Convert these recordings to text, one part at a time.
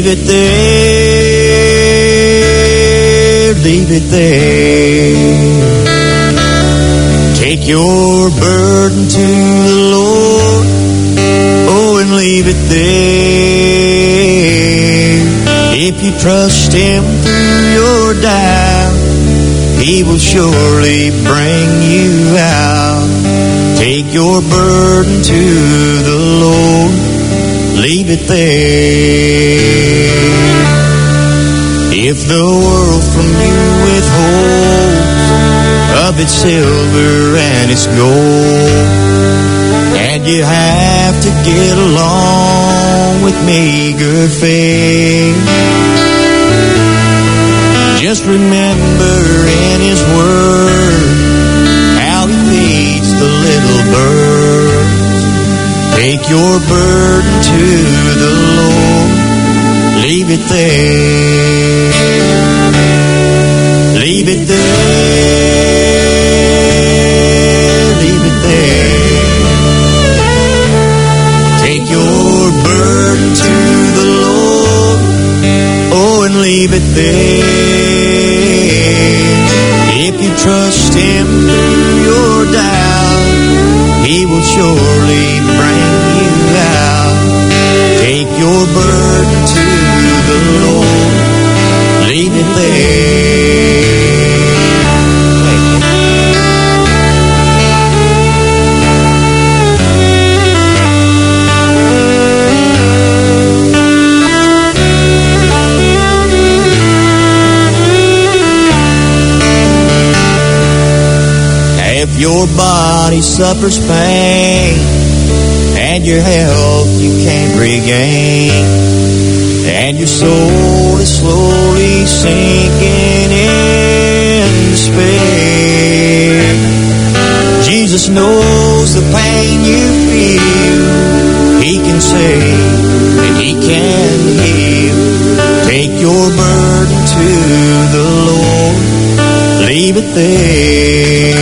Leave it there, leave it there. Take your burden to the Lord, oh, and leave it there. If you trust Him through your doubt, He will surely bring you out. Take your burden to the Lord, leave it there. If the world from you withholds of its silver and its gold, and you have to get along with meager fare, just remember in His Word how He feeds the little birds. Take your burden to the Lord, leave it there. Leave it there, leave it there. Take your burden to the Lord, oh, and leave it there. If you trust Him through your doubt, He will surely bring you out. Take your burden to the Lord, leave it there. If your body suffers pain and your health you can't regain, and your soul is slowly sinking in despair, Jesus knows the pain you feel. He can save and He can heal. Take your burden to the Lord, leave it there.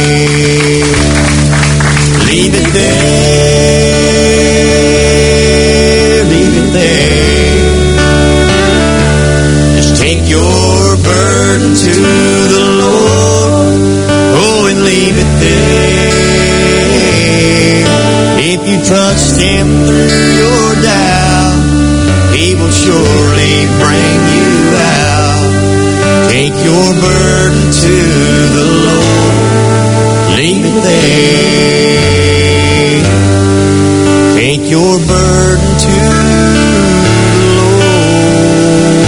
Leave it there, leave it there. Just take your burden to the Lord, oh, and leave it there. If you trust Him through your doubt, He will surely bring you out. Take your burden to the Lord, leave it there. Take your burden to the Lord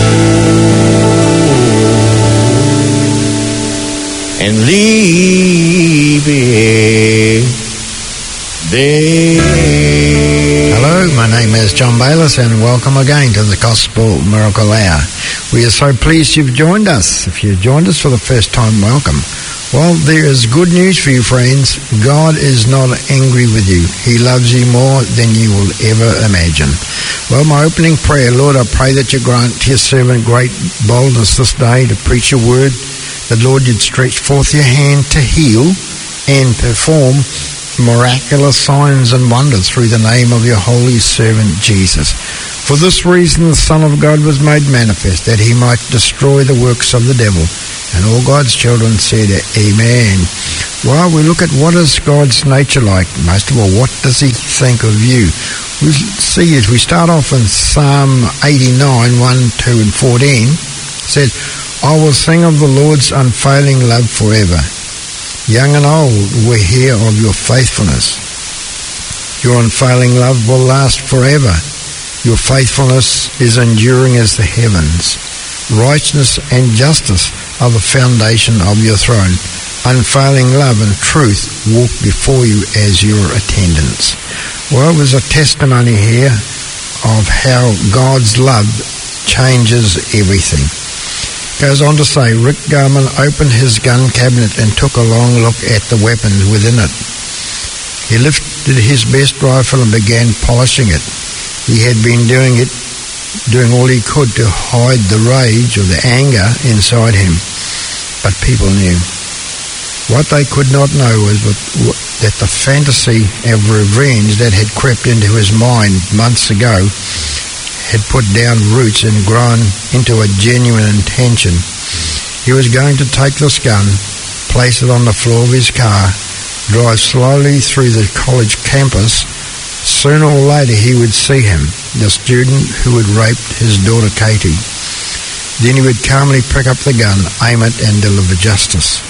and leave it there. Hello, my name is John Bayliss, and welcome again to the Gospel Miracle Hour. We are so pleased you've joined us. If you've joined us for the first time, welcome. Well, there is good news for you, friends. God is not angry with you. He loves you more than you will ever imagine. Well, my opening prayer, Lord, I pray that you grant to your servant great boldness this day to preach your word, that, Lord, you'd stretch forth your hand to heal and perform miraculous signs and wonders through the name of your holy servant Jesus. For this reason the Son of God was made manifest, that he might destroy the works of the devil. And all God's children said, Amen. Well, we look at what is God's nature like. Most of all, what does he think of you? We'll see as we start off in Psalm 89, 1, 2 and 14. It says, I will sing of the Lord's unfailing love forever. Young and old will hear of your faithfulness. Your unfailing love will last forever. Your faithfulness is enduring as the heavens. Righteousness and justice are the foundation of your throne. Unfailing love and truth walk before you as your attendants. Well, there's a testimony here of how God's love changes everything. Goes on to say, Rick Garman opened his gun cabinet and took a long look at the weapons within it. He lifted his best rifle and began polishing it. He had been doing all he could to hide the rage or the anger inside him. But people knew. What they could not know was that the fantasy of revenge that had crept into his mind months ago had put down roots and grown into a genuine intention. He was going to take this gun, place it on the floor of his car, drive slowly through the college campus. Sooner or later he would see him, the student who had raped his daughter Katie. Then he would calmly pick up the gun, aim it, and deliver justice.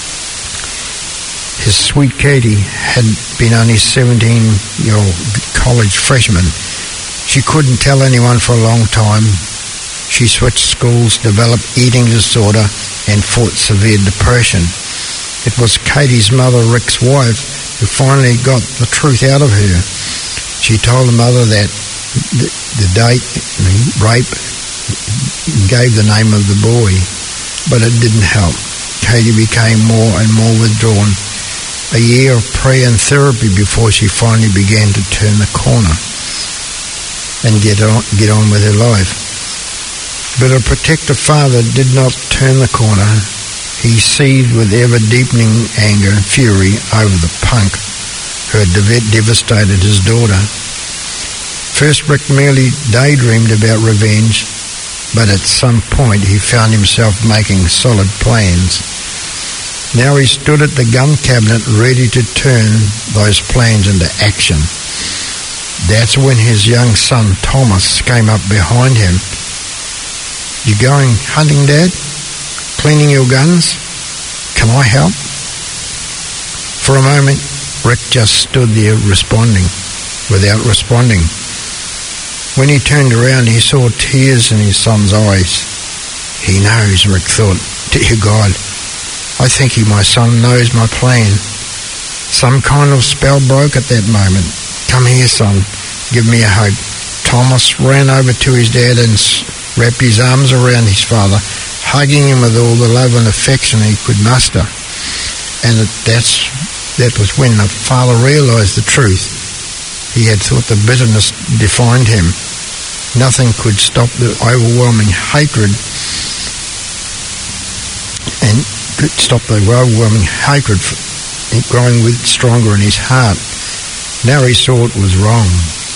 His sweet Katie had been only 17-year-old college freshman. She couldn't tell anyone for a long time. She switched schools, developed eating disorder, and fought severe depression. It was Katie's mother, Rick's wife, who finally got the truth out of her. She told the mother that the date, rape, gave the name of the boy, but it didn't help. Katie became more and more withdrawn. A year of prayer and therapy before she finally began to turn the corner and get on with her life. But her protective father did not turn the corner. He seethed with ever-deepening anger and fury over the punk who had devastated his daughter. First, Rick merely daydreamed about revenge, but at some point he found himself making solid plans. Now he stood at the gun cabinet ready to turn those plans into action. That's when his young son, Thomas, came up behind him. "You going hunting, Dad? Cleaning your guns? Can I help?" For a moment, Rick just stood there without responding. When he turned around, he saw tears in his son's eyes. He knows, Rick thought. Dear God, I think my son knows my plan. Some kind of spell broke at that moment. "Come here, son. Give me a hug." Thomas ran over to his dad and wrapped his arms around his father, hugging him with all the love and affection he could muster. And that was when the father realized the truth. He had thought the bitterness defined him. Nothing could stop the overwhelming hatred growing stronger in his heart. Now he saw it was wrong.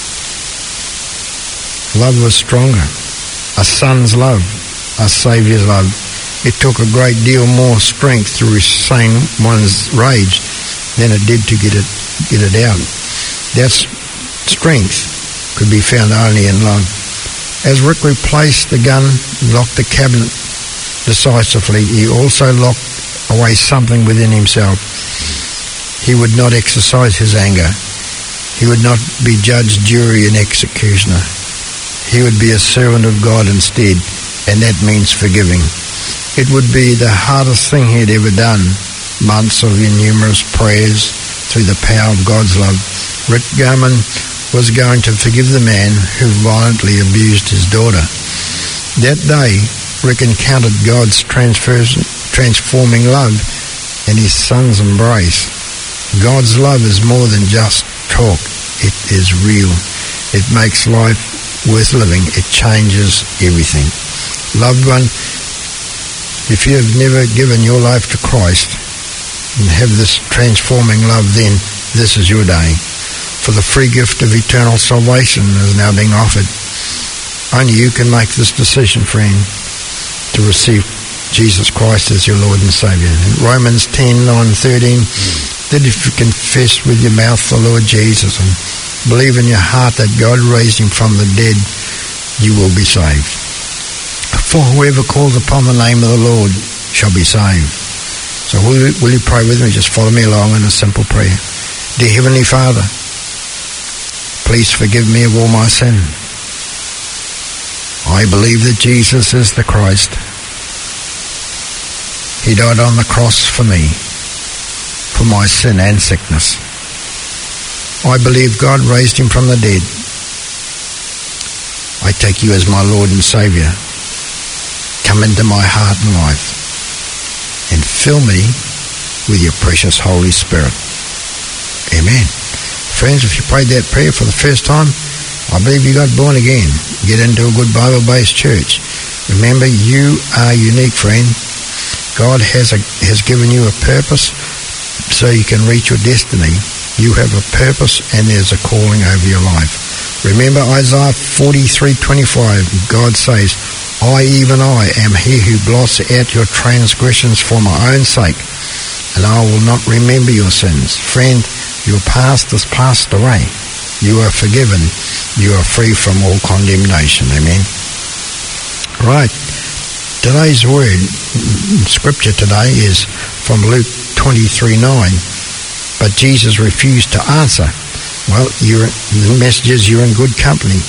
Love was stronger. A son's love, a Saviour's love. It took a great deal more strength to restrain one's rage than it did to get it out. That strength could be found only in love. As Rick replaced the gun, locked the cabinet decisively, he also locked away something within himself. He would not exercise his anger. He would not be judge, jury, and executioner. He would be a servant of God instead, and that means forgiving. It would be the hardest thing he'd ever done. Months of innumerous prayers through the power of God's love. Rick Garman was going to forgive the man who violently abused his daughter. That day, Rick encountered God's transforming love in his son's embrace. God's love is more than just talk. It is real. It makes life worth living. It changes everything. Loved one, if you have never given your life to Christ and have this transforming love, then this is your day. For the free gift of eternal salvation is now being offered. Only you can make this decision, friend, to receive Jesus Christ as your Lord and Saviour. In Romans 10:9-13, that if you confess with your mouth the Lord Jesus and believe in your heart that God raised him from the dead, you will be saved. For whoever calls upon the name of the Lord shall be saved. So will you pray with me? Just follow me along in a simple prayer. Dear Heavenly Father, please forgive me of all my sin. I believe that Jesus is the Christ. He died on the cross for me, for my sin and sickness. I believe God raised him from the dead. I take you as my Lord and Saviour. Come into my heart and life and fill me with your precious Holy Spirit. Amen. Friends, if you prayed that prayer for the first time, I believe you got born again. Get into a good Bible-based church. Remember, you are unique, friend. God has given you a purpose so you can reach your destiny. You have a purpose and there's a calling over your life. Remember Isaiah 43:25. God says, even I am he who blots out your transgressions for my own sake, and I will not remember your sins. Friend, your past has passed away. You are forgiven. You are free from all condemnation. Amen. Right. Today's word, scripture today, is from Luke 23:9. But Jesus refused to answer. Well, the message is you're in good company.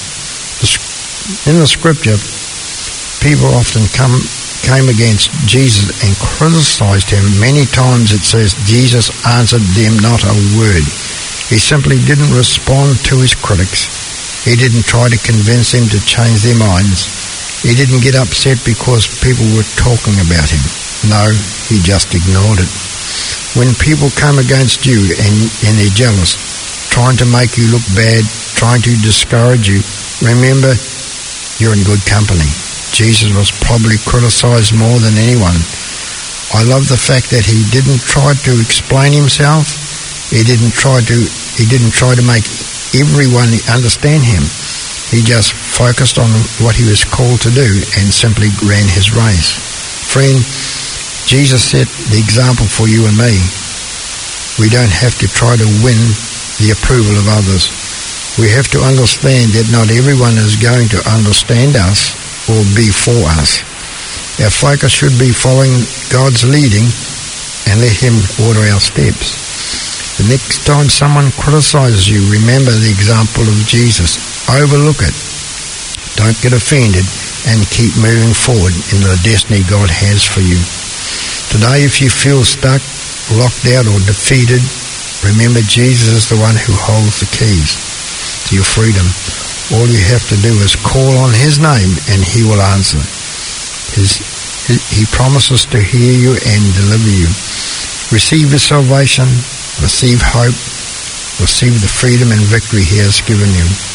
In the scripture, people often came against Jesus and criticized him. Many times it says Jesus answered them not a word. He simply didn't respond to his critics. He didn't try to convince them to change their minds. He didn't get upset because people were talking about him. No, he just ignored it. When people come against you and they're jealous, trying to make you look bad, trying to discourage you, remember you're in good company. Jesus was probably criticized more than anyone. I love the fact that he didn't try to explain himself. He didn't try to make everyone understand him. He just focused on what he was called to do and simply ran his race. Friend, Jesus set the example for you and me. We don't have to try to win the approval of others. We have to understand that not everyone is going to understand us or be for us. Our focus should be following God's leading and let him order our steps. The next time someone criticizes you, remember the example of Jesus. Overlook it. Don't get offended and keep moving forward in the destiny God has for you. Today, if you feel stuck, locked out or defeated, remember Jesus is the one who holds the keys to your freedom. All you have to do is call on his name and he will answer. He promises to hear you and deliver you. Receive your salvation, receive hope, receive the freedom and victory he has given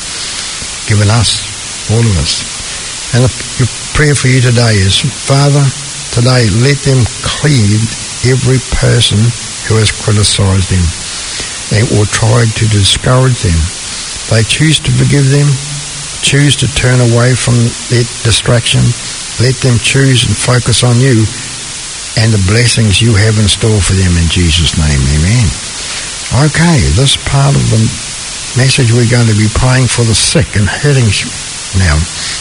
us, all of us. And your prayer for you today is, Father, today let them cleave every person who has criticized them or tried to discourage them. They choose to forgive them, choose to turn away from their distraction. Let them choose and focus on you and the blessings you have in store for them in Jesus' name. Amen. Okay, this part of the message we're going to be praying for the sick and hurting now.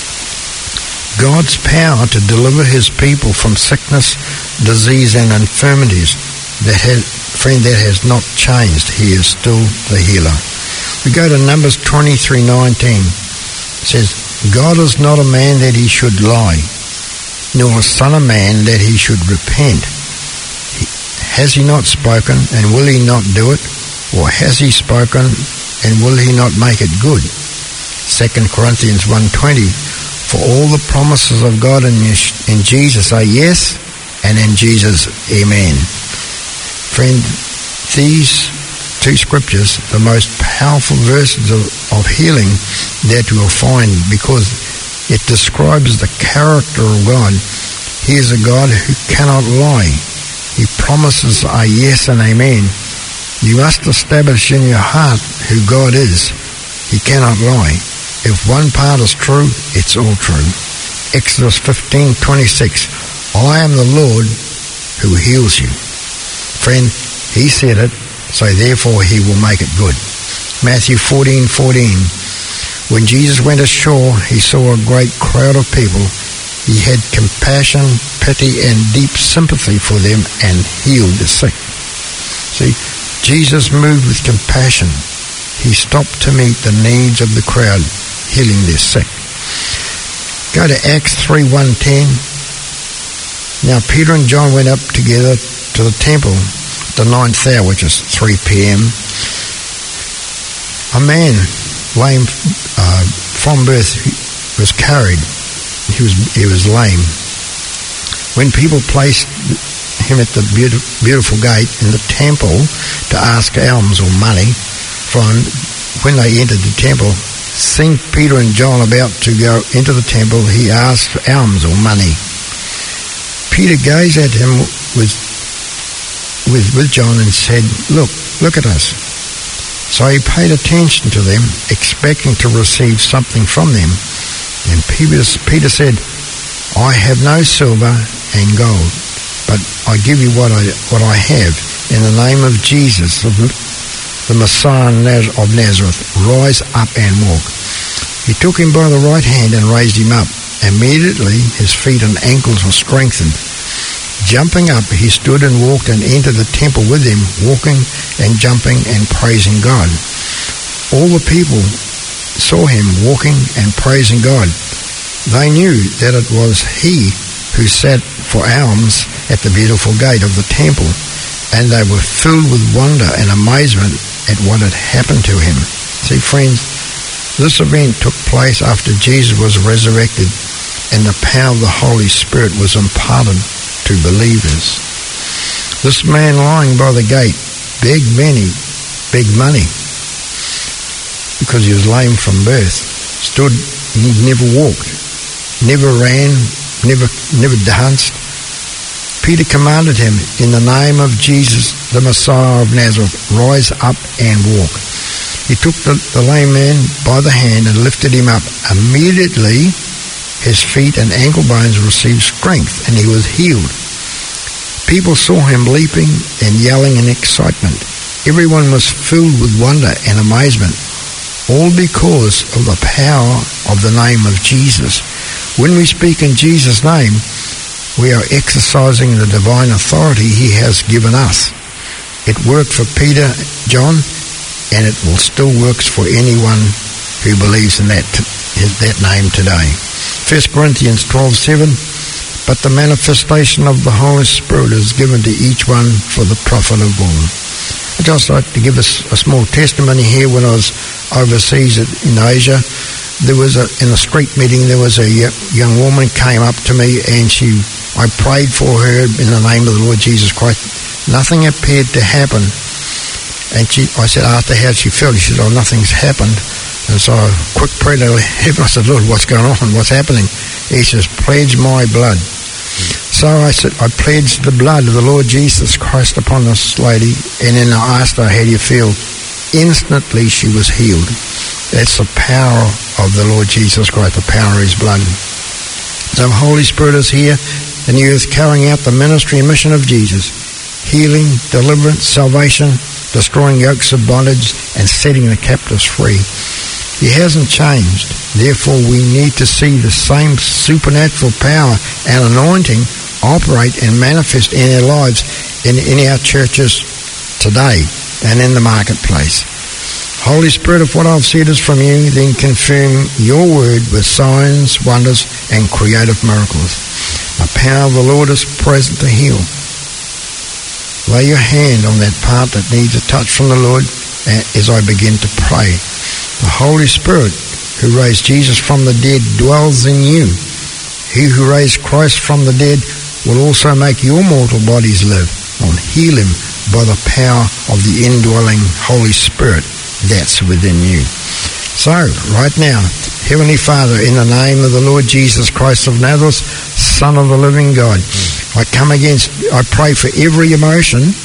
God's power to deliver his people from sickness, disease and infirmities, that has not changed. He is still the healer. We go to Numbers 23:19. It says, God is not a man that he should lie, nor a son of man that he should repent. Has he not spoken, and will he not do it? Or has he spoken, and will he not make it good? 2 Corinthians 1:20. For all the promises of God in Jesus are yes, and in Jesus, amen. Friend, these two scriptures, the most powerful verses of healing that you will find, because it describes the character of God. He is a God who cannot lie. He promises are yes and amen. You must establish in your heart who God is. He cannot lie. If one part is true, it's all true. Exodus 15:26. I am the Lord who heals you. Friend, he said it, so therefore he will make it good. Matthew 14:14. When Jesus went ashore, he saw a great crowd of people. He had compassion, pity, and deep sympathy for them and healed the sick. See, Jesus moved with compassion. He stopped to meet the needs of the crowd, healing their sick. Go to Acts 3:1-10. Now Peter and John went up together to the temple, the 9th hour, which is 3 p.m. A man lame from birth was carried. He was lame. When people placed him at the beautiful gate in the temple to ask alms or money, when they entered the temple, seeing Peter and John about to go into the temple, he asked for alms or money. Peter gazed at him with John and said, Look at us. So he paid attention to them, expecting to receive something from them. And Peter said, I have no silver and gold, but I give you what I have. In the name of Jesus, the Messiah of Nazareth, rise up and walk. He took him by the right hand and raised him up. Immediately his feet and ankles were strengthened. Jumping up, he stood and walked and entered the temple with them, walking and jumping and praising God. All the people saw him walking and praising God. They knew that it was he who sat for alms at the beautiful gate of the temple, and they were filled with wonder and amazement at what had happened to him. See, friends, this event took place after Jesus was resurrected and the power of the Holy Spirit was imparted to believers. This man lying by the gate begged money because he was lame from birth. Stood, he never walked, never ran, never danced. Peter commanded him, in the name of Jesus, the Messiah of Nazareth, rise up and walk. He took the lame man by the hand and lifted him up. Immediately his feet and ankle bones received strength, and he was healed. People saw him leaping and yelling in excitement. Everyone was filled with wonder and amazement, all because of the power of the name of Jesus. When we speak in Jesus' name, we are exercising the divine authority he has given us. It worked for Peter, John, and it will still works for anyone who believes in that name today. 1 Corinthians 12:7, but the manifestation of the Holy Spirit is given to each one for the profit of all. I'd just like to give us a small testimony here. When I was overseas in Asia, there was in a street meeting, there was a young woman came up to me, and I prayed for her in the name of the Lord Jesus Christ. Nothing appeared to happen. And I said, after how she felt, she said, nothing's happened. And so I quick prayed to heaven. I said, Lord, what's going on? What's happening? He says, pledge my blood. So I said, I pledged the blood of the Lord Jesus Christ upon this lady, and then I asked her, how do you feel? Instantly she was healed. That's the power of the Lord Jesus Christ, the power of his blood. The Holy Spirit is here in the earth carrying out the ministry and mission of Jesus. Healing, deliverance, salvation, destroying yokes of bondage, and setting the captives free. He hasn't changed. Therefore, we need to see the same supernatural power and anointing operate and manifest in our lives, in our churches today and in the marketplace. Holy Spirit, if what I've said is from you, then confirm your word with signs, wonders, and creative miracles. The power of the Lord is present to heal. Lay your hand on that part that needs a touch from the Lord as I begin to pray. The Holy Spirit who raised Jesus from the dead dwells in you. He who raised Christ from the dead will also make your mortal bodies live. And heal him by the power of the indwelling Holy Spirit that's within you. So, right now, Heavenly Father, in the name of the Lord Jesus Christ of Nazareth, Son of the living God, I pray for every emotion.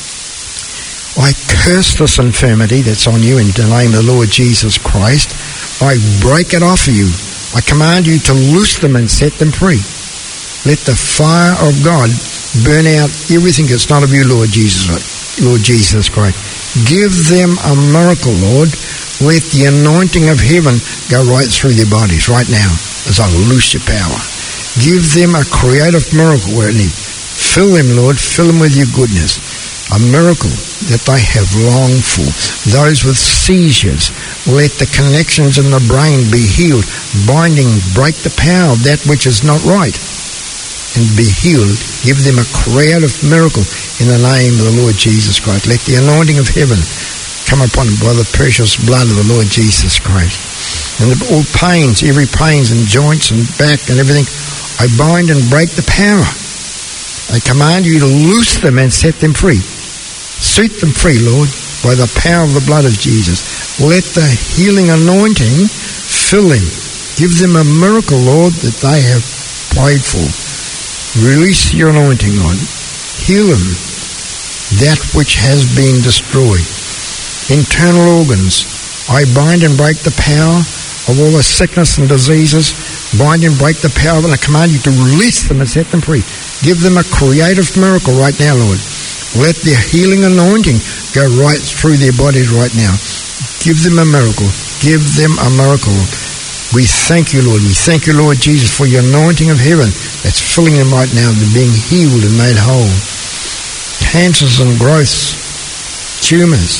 I curse this infirmity that's on you in the name of the Lord Jesus Christ. I break it off of you. I command you to loose them and set them free. Let the fire of God burn out everything that's not of you, Lord Jesus Christ. Give them a miracle, Lord. Let the anointing of heaven go right through their bodies right now as I loose your power. Give them a creative miracle where it needs. Fill them, Lord. Fill them with your goodness. A miracle that they have longed for. Those with seizures, let the connections in the brain be healed. Binding, break the power of that which is not right and be healed. Give them a creative miracle in the name of the Lord Jesus Christ. Let the anointing of heaven come upon them by the precious blood of the Lord Jesus Christ. And all pains, every pains in joints and back and everything, I bind and break the power. I command you to loose them and set them free. Set them free, Lord, by the power of the blood of Jesus. Let the healing anointing fill them. Give them a miracle, Lord, that they have prayed for. Release your anointing, Lord. Heal them, that which has been destroyed. internal organs. I bind and break the power of all the sickness and diseases. Bind and break the power, and I command you to release them and set them free. Give them a creative miracle right now, Lord. Let their healing anointing go right through their bodies right now. Give them a miracle. Give them a miracle. We thank you, Lord. We thank you, Lord Jesus, for your anointing of heaven that's filling them right now. They're being healed and made whole. Cancers and growths, tumors.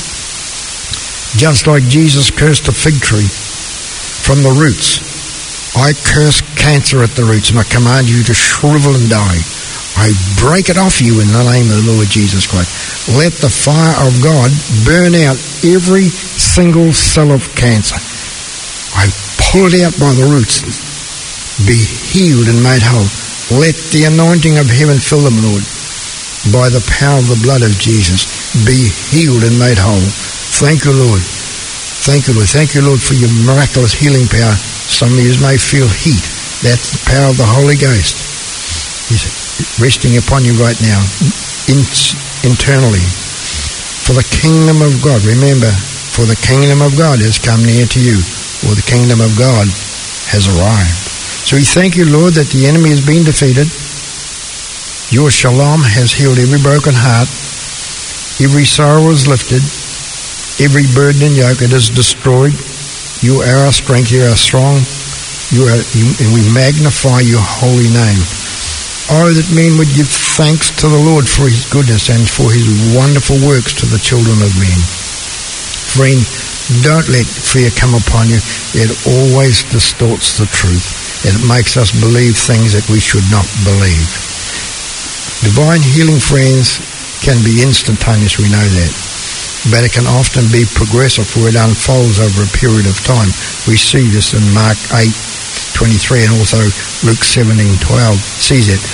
Just like Jesus cursed the fig tree from the roots, I curse cancer at the roots, and I command you to shrivel and die. I break it off you in the name of the Lord Jesus Christ. Let the fire of God burn out every single cell of cancer. I pull it out by the roots. Be healed and made whole. Let the anointing of heaven fill them, Lord. By the power of the blood of Jesus, be healed and made whole. Thank you, Lord. Thank you, Lord. Thank you, Lord, for your miraculous healing power. Some of you may feel heat. That's the power of the Holy Ghost. He's resting upon you right now, internally. For the kingdom of God, remember, for the kingdom of God has come near to you, or the kingdom of God has arrived. So we thank you, Lord, that the enemy has been defeated. Your shalom has healed every broken heart. Every sorrow is lifted. Every burden and yoke, it is destroyed. You are our strength. You are strong. And we magnify your holy name. Oh, that men would give thanks to the Lord for his goodness and for his wonderful works to the children of men. Friend, don't let fear come upon you. It always distorts the truth. It makes us believe things that we should not believe. Divine healing, friends, can be instantaneous, we know that. But it can often be progressive, where it unfolds over a period of time. We see this in Mark 8:23 and also Luke 17:12. Sees it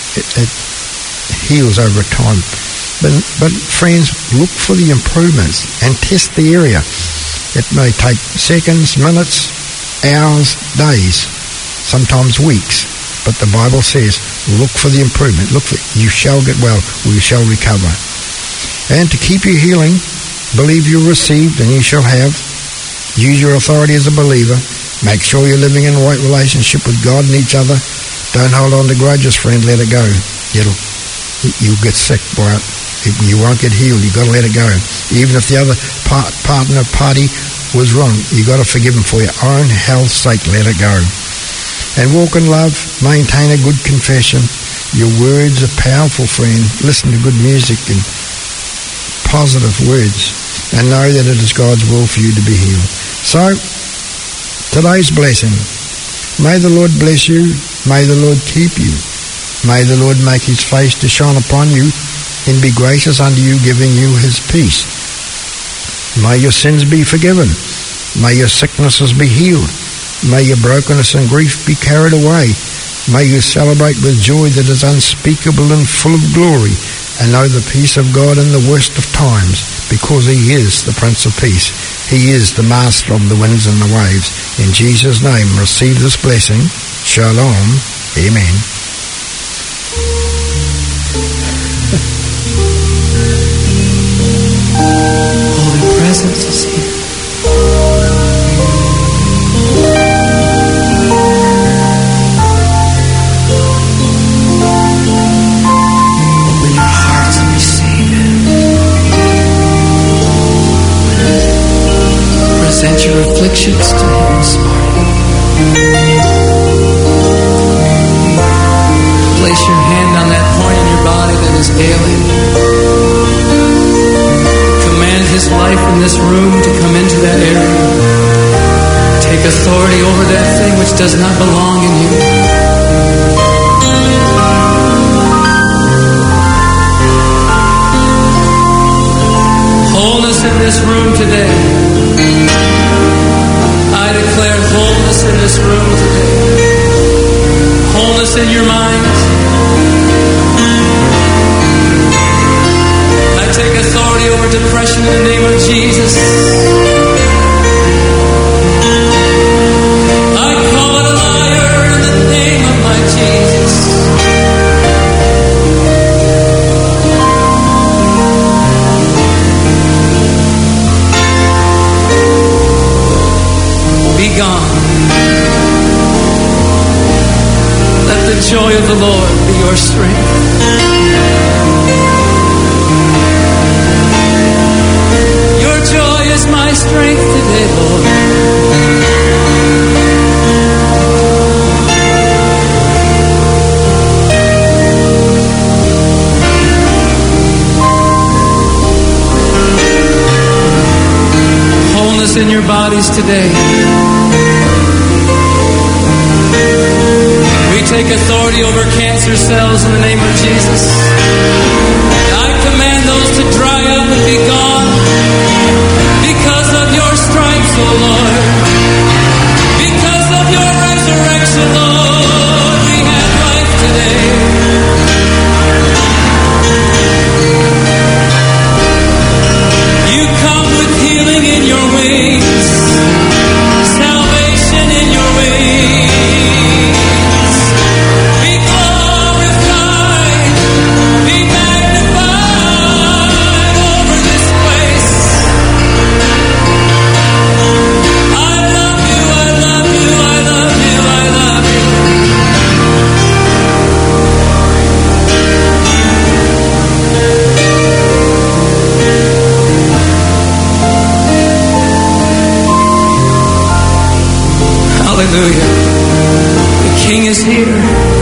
heals over time. But friends, look for the improvements and test the area. It may take seconds, minutes, hours, days, sometimes weeks. But the Bible says, look for the improvement. Look for it. You shall get well, or you shall recover. And to keep your healing, believe you received and you shall have. Use your authority as a believer. Make sure you're living in a right relationship with God and each other. Don't hold on to grudges, friend. Let it go. You'll get sick by it. You won't get healed. You've got to let it go. Even if the other party was wrong, you've got to forgive them for your own health's sake. Let it go. And walk in love. Maintain a good confession. Your words are powerful, friend. Listen to good music and positive words, and know that it is God's will for you to be healed. So, today's blessing. May the Lord bless you. May the Lord keep you. May the Lord make his face to shine upon you and be gracious unto you, giving you his peace. May your sins be forgiven. May your sicknesses be healed. May your brokenness and grief be carried away. May you celebrate with joy that is unspeakable and full of glory, and know the peace of God in the worst of times, because he is the Prince of Peace. He is the master of the winds and the waves. In Jesus' name, receive this blessing. Shalom. Amen. Holy presence is here. Present your afflictions to him this morning. Place your hand on that point in your body that is ailing. Command his life in this room to come into that area. Take authority over that thing which does not belong in you. Wholeness in this room today. I declare wholeness in this room today. Wholeness in your mind. I take authority over depression in the name of Jesus. I call it a liar in the name of my Jesus. of the Lord be your strength. Your joy is my strength today, Lord. Wholeness in your bodies today. We take authority over cancer cells in the name of Jesus. I command those to dry up and be gone because of your stripes, O Lord. Because of your resurrection, Lord, we have life today. You come with healing in your wings, salvation in your wings. Be glorified, be magnified over this place. I love you, I love you, I love you, I love you. Hallelujah. The King is here.